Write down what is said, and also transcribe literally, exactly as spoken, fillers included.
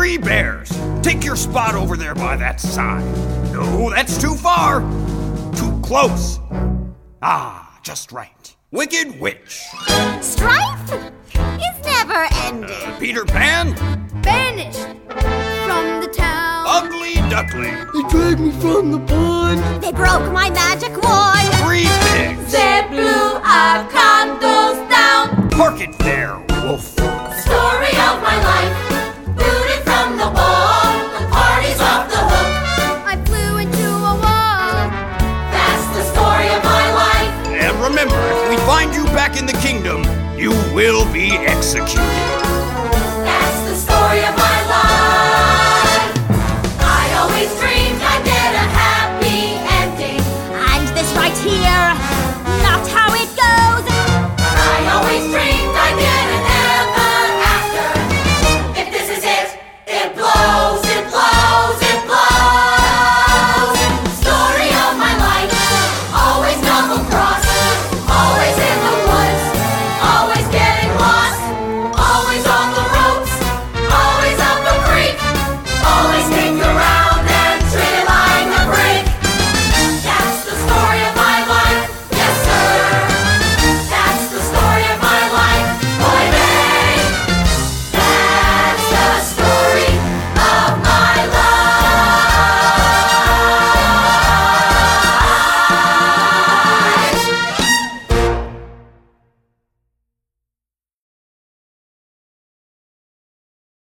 Three bears. Take your spot over there by that sign. No, that's too far. Too close. Ah, just right. Wicked Witch. Strife is never ending. Uh, Peter Pan. Banished from the town. Ugly Duckling. They dragged me from the pond. They broke my magic wand. Three pigs. They blew our candles down. Park it there, wolf. Story of my life. Booted from the ball. The party's off the hook. I flew into a wall. That's the story of my life. And remember, if we find you back in the kingdom, you will be executed.